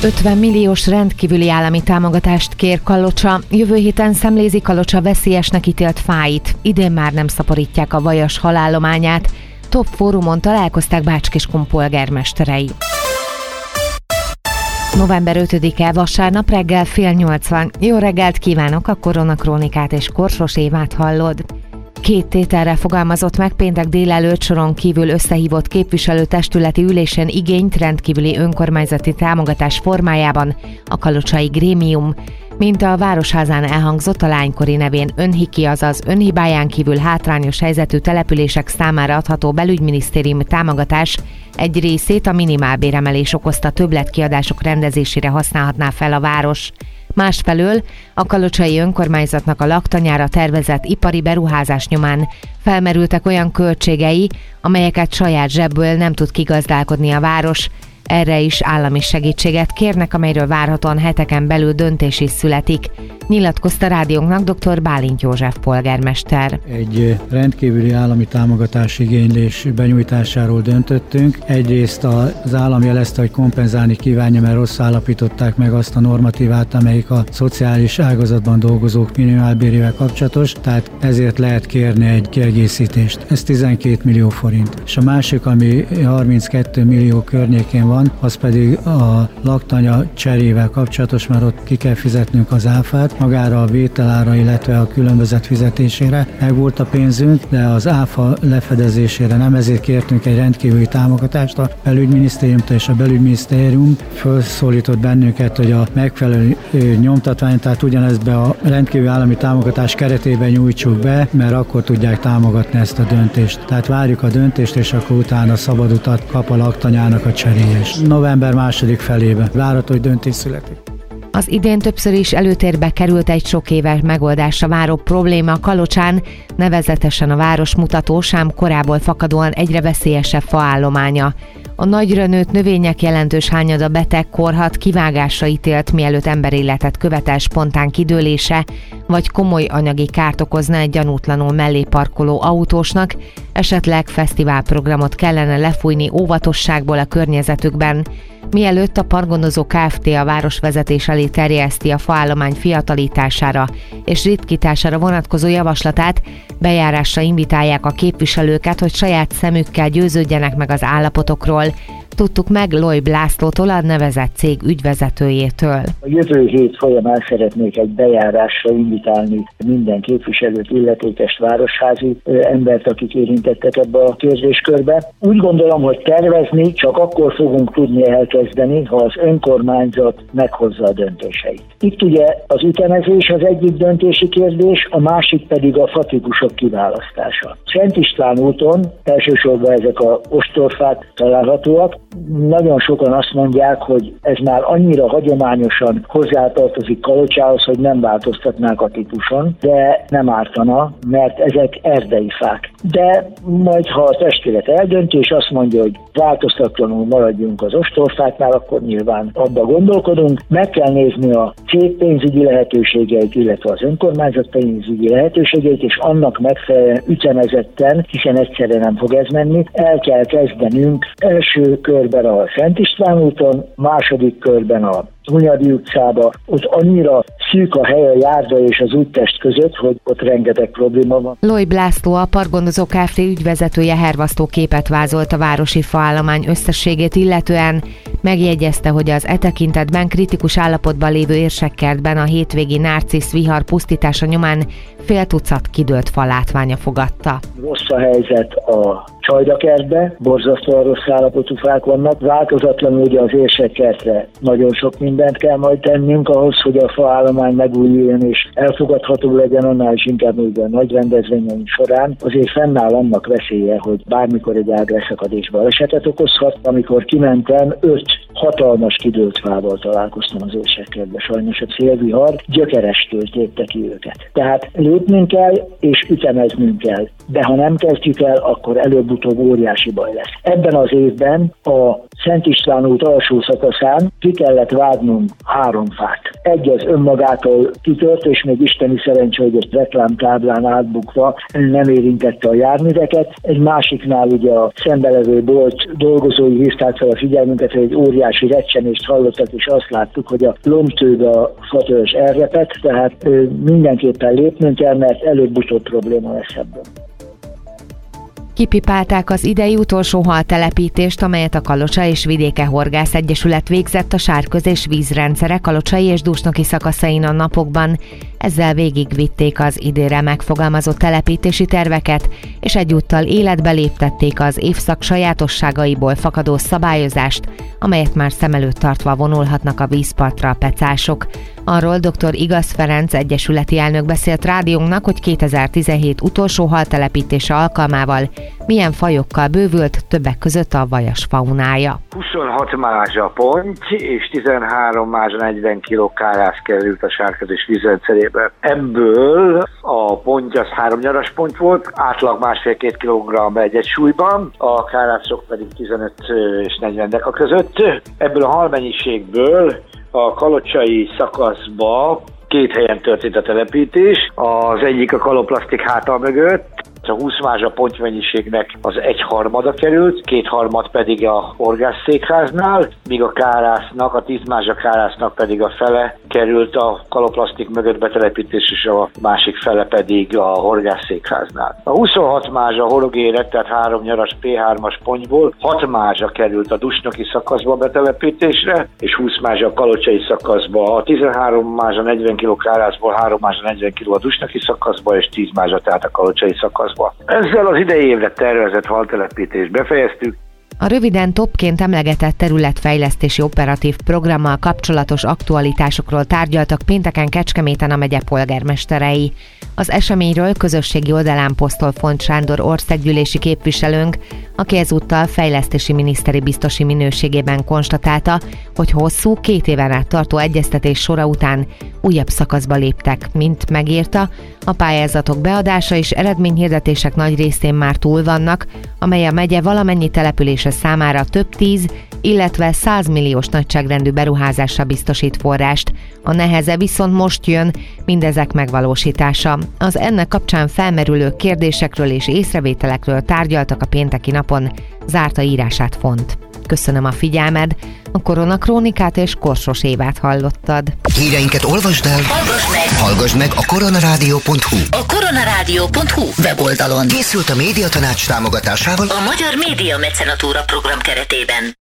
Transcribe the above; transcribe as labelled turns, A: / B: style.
A: 50 milliós rendkívüli állami támogatást kér Kalocsa. Jövő héten szemlézi Kalocsa veszélyesnek ítélt fáit. Idén már nem szaporítják a vajas halállományát. Top fórumon találkozták Bács-Kiskun polgármesterei. November 5-e vasárnap reggel 7:30. Jó reggelt kívánok, a Koronakrónikát és Korsos Évát hallod. 2 tételre fogalmazott meg péntek délelőtt soron kívül összehívott képviselőtestületi ülésen igényt rendkívüli önkormányzati támogatás formájában a kalocsai grémium. Mint a Városházán elhangzott, a lánykori nevén önhiki, azaz önhibáján kívül hátrányos helyzetű települések számára adható belügyminisztériumi támogatás egy részét a minimálbéremelés okozta többletkiadások rendezésére használhatná fel a város. Másfelől a kalocsai önkormányzatnak a laktanyára tervezett ipari beruházás nyomán felmerültek olyan költségei, amelyeket saját zsebből nem tud kigazdálkodni a város. Erre is állami segítséget kérnek, amelyről várhatóan heteken belül döntés is születik, nyilatkozta rádiónknak dr. Bálint József polgármester.
B: Egy rendkívüli állami támogatás igénylés benyújtásáról döntöttünk. Egyrészt az állam jelezte, hogy kompenzálni kívánja, mert rosszul állapították meg azt a normatívát, amelyik a szociális ágazatban dolgozók minimálbérével kapcsolatos, tehát ezért lehet kérni egy kiegészítést. Ez 12 millió forint. És a másik, ami 32 millió környékén van, az pedig a laktanya cserével kapcsolatos, mert ott ki kell fizetnünk az áfát, magára a vételára, illetve a különbözet fizetésére megvolt a pénzünk, de az áfa lefedezésére nem, ezért kértünk egy rendkívüli támogatást a belügyminisztériumtól, és a belügyminisztérium felszólított bennünket, hogy a megfelelő nyomtatványt, tehát ugyanezt be a rendkívüli állami támogatás keretében nyújtsuk be, mert akkor tudják támogatni ezt a döntést. Tehát várjuk a döntést, és akkor utána szabad utat kap a laktanyának a cseréje. November 2. felébe várható, hogy döntés születik.
A: Az idén többször is előtérbe került egy sok éves megoldásra váró probléma Kalocsán, nevezetesen a városmutató korából fakadóan egyre veszélyesebb faállománya. A nagyra nőtt növények jelentős hányada beteg, korhat, kivágásra ítélt, mielőtt emberéletet követel spontán kidőlése, vagy komoly anyagi kárt okozna egy gyanútlanul mellé parkoló autósnak, esetleg fesztiválprogramot kellene lefújni óvatosságból a környezetükben. Mielőtt a parkgondozó Kft. A városvezetés elé terjeszti a faállomány fiatalítására és ritkítására vonatkozó javaslatát, bejárásra invitálják a képviselőket, hogy saját szemükkel győződjenek meg az állapotokról. Tudtuk meg Loib Lászlótól, a nevezett cég ügyvezetőjétől.
C: A jövő hét folyamán szeretnék egy bejárásra invitálni minden képviselőt, illetékes városházi embert, akik érintettek ebbe a kérdéskörbe. Úgy gondolom, hogy tervezni csak akkor fogunk tudni elkezdeni, ha az önkormányzat meghozza a döntéseit. Itt ugye az ütemezés az egyik döntési kérdés, a másik pedig a fatípusok kiválasztása. Szent István úton elsősorban ezek a ostorfák találhatóak. Nagyon sokan azt mondják, hogy ez már annyira hagyományosan hozzátartozik Kalocsához, hogy nem változtatnák a típuson, de nem ártana, mert ezek erdei fák. De majd, ha a testület eldönti, és azt mondja, hogy változtatlanul maradjunk az ostorfáknál, akkor nyilván abba gondolkodunk. Meg kell nézni a cég pénzügyi lehetőségeit, illetve az önkormányzat pénzügyi lehetőségeit, és annak megfelelően ütemezetten, hiszen egyszerre nem fog ez menni, el kell kezdenünk első körben a Szent István úton, második körben a Hunyadi utcába. Ott annyira szűk a hely a járda és az úttest között, hogy ott rengeteg probléma van.
A: Loib László, a Parkgondozó Kft. Ügyvezetője hervasztó képet vázolt a városi faállomány összességét illetően. Megjegyezte, hogy az e tekintetben kritikus állapotban lévő érsekkertben a hétvégi nárcisz vihar pusztítása nyomán fél tucat kidőlt fa látványa fogadta.
C: Rossz a helyzet a Csajdakertbe, borzasztóan rossz állapotú fák vannak. Változatlanul ugye az érsekkertre nagyon sok mindent kell majd tennünk ahhoz, hogy a faállomány megújuljon és elfogadható legyen, annál is inkább még a nagy rendezvényen során. Azért fennáll annak veszélye, hogy bármikor egy ágleszakadás balesetet okozhat. Amikor kimentem, 5 hatalmas kidőlt fával találkoztam az érsekkertbe. Sajnos a szélvihar gyökerestől tépte ki őket. Tehát lépnünk kell és ütemeznünk kell. De ha nem kezdjük el, akkor előbb-utóbb óriási baj lesz. Ebben az évben a Szent István út alsó szakaszán ki kellett vágnunk 3 fát. Egy az önmagától kitört, és még isteni szerencsé, hogy egy reklámtáblán átbukva nem érintette a járműveket. Egy másiknál ugye a szembelevő bolt dolgozói hívták fel a figyelmünket, hogy egy óriási recsenést hallottak, és azt láttuk, hogy a lombtőbe a fatörzs elrepett, tehát mindenképpen lépnünk kell, mert előbb-utóbb probléma lesz ebből.
A: Kipipálták az idei utolsó haltelepítést, amelyet a Kalocsa és Vidéke Horgász Egyesület végzett a sárköz és vízrendszere kalocsai és dusnoki szakaszain a napokban. Ezzel végigvitték az idénre megfogalmazott telepítési terveket, és egyúttal életbe léptették az évszak sajátosságaiból fakadó szabályozást, amelyet már szem előtt tartva vonulhatnak a vízpartra a pecások. Arról dr. Igaz Ferenc egyesületi elnök beszélt rádiónknak, hogy 2017 utolsó haltelepítése alkalmával milyen fajokkal bővült, többek között a vajas faunája.
D: 26 mázsa ponty és 13 mázsa 40 kg kárász került a sárköz és vízrendszerébe. Ebből a ponty az 3 nyaras ponty volt, átlag 1,5-2 kg egy súlyban, a kárászok pedig 15 és 40 deka között. Ebből a halmennyiségből a kalocsai szakaszba 2 helyen történt a telepítés. Az egyik a kaloplasztik hátal mögött, a 20 mázsa ponty mennyiségnek az 1/3 került, 2/3 pedig a horgászszékháznál, míg a kárásznak, a 10 mázsa kárásznak pedig a fele került a kaloplasztik mögött betelepítés, és a másik fele pedig a horgászszékháznál. A 26 mázsa horogérek, tehát 3 nyaras P3-as pontyból 6 mázsa került a dusnoki szakaszba betelepítésre, és 20 mázsa a kalocsai szakaszba. A 13 mázsa 40 kg kárászból 3 mázsa 40 kg a dusnoki szakaszba, és 10 mázsa tehát a kalocsai szakaszba. Ezzel az idei évre tervezett haltelepítést befejeztük.
A: A röviden TOP-ként emlegetett területfejlesztési operatív programmal kapcsolatos aktualitásokról tárgyaltak pénteken Kecskeméten a megye polgármesterei. Az eseményről közösségi oldalán posztol Font Sándor országgyűlési képviselőnk, aki ezúttal fejlesztési miniszteri biztosi minőségében konstatálta, hogy hosszú 2 éven át tartó egyeztetés sora után újabb szakaszba léptek, mint megírta, a pályázatok beadása és eredményhirdetések nagy részén már túl vannak, amely a megye valamennyi települése számára több 10, illetve 100 milliós nagyságrendű beruházásra biztosít forrást. A neheze viszont most jön, mindezek megvalósítása. Az ennek kapcsán felmerülő kérdésekről és észrevételekről tárgyaltak a pénteki napon, zárta írását Font. Köszönöm a figyelmed, a Koronakrónikát és Korsos Évát hallottad.
E: Híreinket olvasd el, hallgass meg a koronarádió.hu.
F: A koronarádió.hu weboldalon
E: Készült a Médiatanács támogatásával
F: a Magyar Média Mecenatúra program keretében.